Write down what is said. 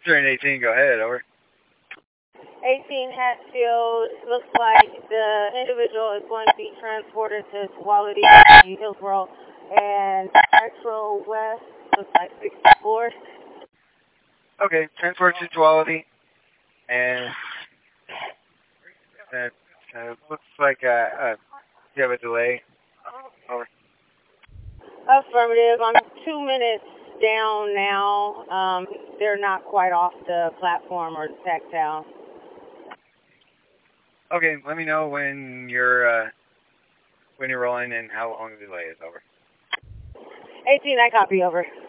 Turn 18, go ahead, over. 18 Hatfield, looks like the individual is going to be transported to Tuolumne, Hillsborough, and Metro West, looks like 64. Okay, transport to Tuolumne, and looks like you have a delay. Over. Affirmative. I'm 2 minutes down now. They're not quite off the platform or the tactile. Okay, let me know when you're rolling and how long the delay is. Over. 18, I copy. Over.